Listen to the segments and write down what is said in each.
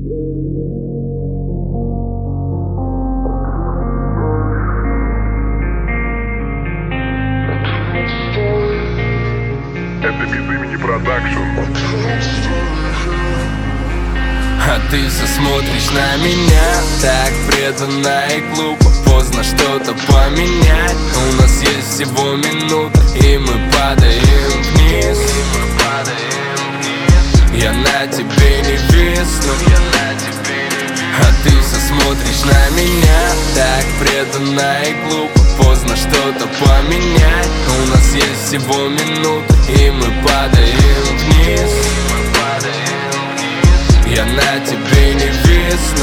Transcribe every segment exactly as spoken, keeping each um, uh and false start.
Это без имени продакшн. А ты все смотришь на меня так преданно и глупо. Поздно что-то поменять. У нас есть всего минута, и мы падаем вниз. Я на тебе не висну. А ты все смотришь на меня так преданно и глупо. Поздно что-то поменять. У нас есть всего минута, и мы падаем вниз. Я на тебе не висну.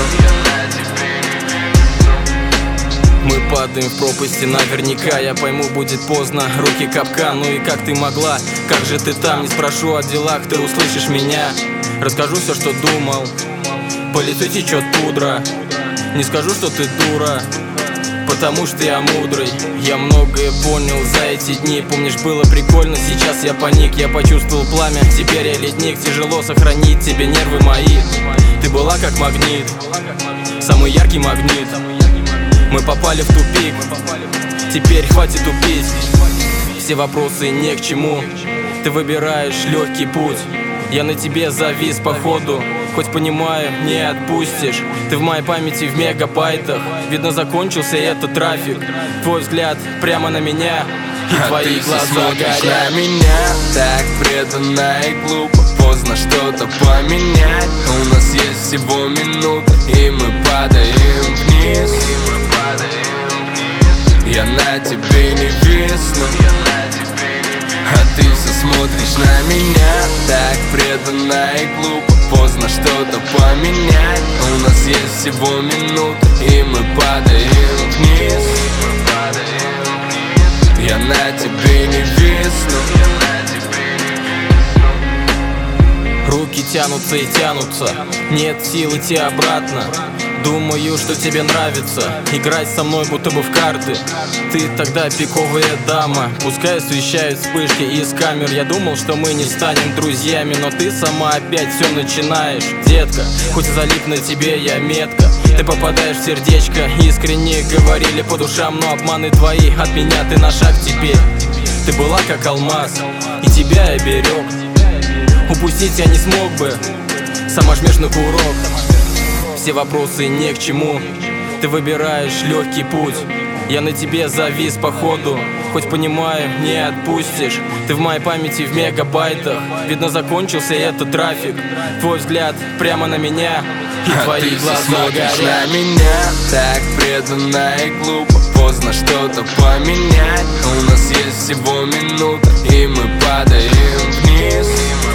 Мы падаем в пропасти наверняка. Я пойму, будет поздно, руки капкан. Ну и как ты могла, как же ты там? Не спрошу о делах, ты услышишь меня. Расскажу все, что думал. По лицу течет пудра. Не скажу, что ты дура, потому что я мудрый. Я многое понял за эти дни. Помнишь, было прикольно, сейчас я паник. Я почувствовал пламя, теперь я ледник. Тяжело сохранить тебе нервы мои. Ты была как магнит, самый яркий магнит. Мы попали в тупик, теперь хватит тупить. Все вопросы не к чему. Ты выбираешь легкий путь. Я на тебе завис походу. Хоть понимаю, не отпустишь. Ты в моей памяти в мегабайтах. Видно, закончился этот трафик. Твой взгляд прямо на меня, и а твои ты глаза горят на меня так преданно и глупо. Поздно что-то поменять. У нас есть всего минута, и мы падаем вниз. Я на тебе не висну. А ты все смотришь на меня так преданно и глупо. Поздно что-то поменять. У нас есть всего минута, и мы падаем вниз. Я на тебе не висну. Руки тянутся и тянутся, нет сил идти обратно. Думаю, что тебе нравится играть со мной будто бы в карты. Ты тогда пиковая дама. Пускай освещают вспышки из камер. Я думал, что мы не станем друзьями, но ты сама опять все начинаешь. Детка, хоть и залип на тебе я метко. Ты попадаешь в сердечко. Искренне говорили по душам, но обманы твои. От меня ты на шаг теперь. Ты была как алмаз, и тебя я берег. Упустить я не смог бы, сама жмешь на курок. Все вопросы не к чему. Ты выбираешь легкий путь. Я на тебе завис походу. Хоть понимаю, не отпустишь. Ты в моей памяти в мегабайтах. Видно, закончился этот трафик. Твой взгляд прямо на меня, и а твои ты глаза горят на меня так преданно и глупо. Поздно что-то поменять. У нас есть всего минута, и мы падаем вниз.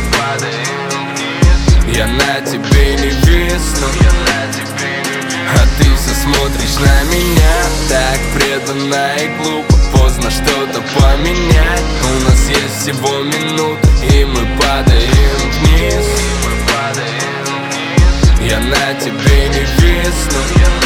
Я на тебе не висну. А ты все смотришь на меня так преданно и глупо. Поздно что-то поменять. У нас есть всего минута, и мы падаем вниз. Я на тебе не висну.